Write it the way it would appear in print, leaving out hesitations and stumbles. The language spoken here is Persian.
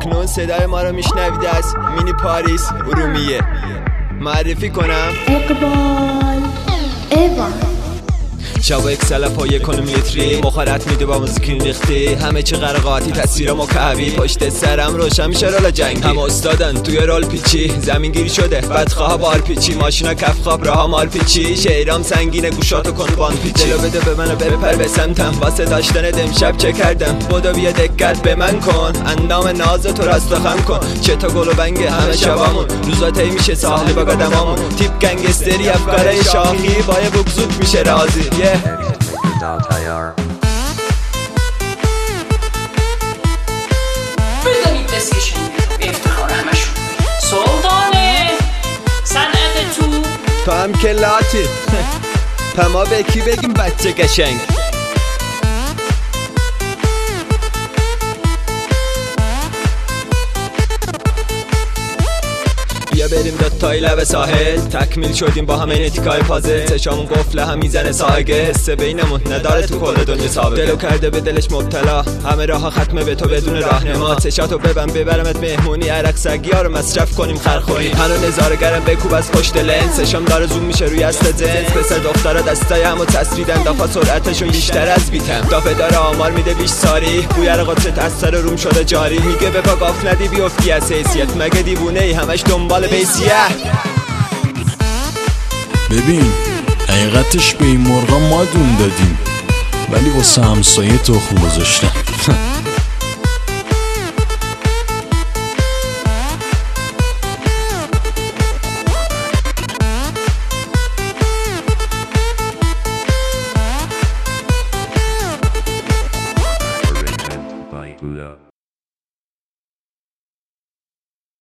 اکنون صدای ما رو میشنوید از مینی پاریس ارومیه. معرفی کنم اقبال ایوان شبا یک سلف و یک کنومیتری مخارت میده با موزیکین ریختی، همه چی غرقاتی تصویر مکعبی، پشت سرم روشن میشه رول جنگی، هم استادن توی رول پیچی، زمین گیری شده بدخواه بار پیچی، ماشینا کف خواب راه مال پیچی، شعرام سنگینه گوشاتو کن بان پیچی، دلو بده به من و بپر به سمتم، واسه داشتن دمشب چه کردم، بودو بیا دقت به من کن، اندام ناز تو راست خم کن، چه تا گل و بنگ همه شبامون، روزاتی میشه ساحل با قدمامون، تیپ گنگستری افکار شاخی با یه بگزود میشه رازی. بدونید دستیشن به افتخار همشون سلطانه صنعت تو هم که لاتی پما به کی بگیم بچه قشنگ. بیا بریم دوتایی لب ساحل، تکمیل شدیم با همه نتیکای پازل، چشامون قفله هم میزنه سایگه، حسه بینمون نداره تو کل دنیا سابقه، دلو کرده به دلش مبتلا، همه راه ختمه به تو بدون راهنما، چشاتو ببرمت مهمونی، عرق سگیا رو مصرف کنیم خرخوری، هنو نظاره‌گرم بکوب از پشت لنز، چشام داره زوم میشه روی است جنس، پسر دخترا دستای همو تسریدن، دافا سرعتشون بیشتر از بیتم، دافه داره آمار میده بیش ساری، بوی قدرت از سر روم شده جاری، میگه به پا گاف ندی بیفتی از حیثیت، مگه دیوونه ای همش دنبال بیسیه. ببین حقیقتش به این مرغا ما دون دادیم ولی واسه همسایه تخم گذاشتن. Buddha.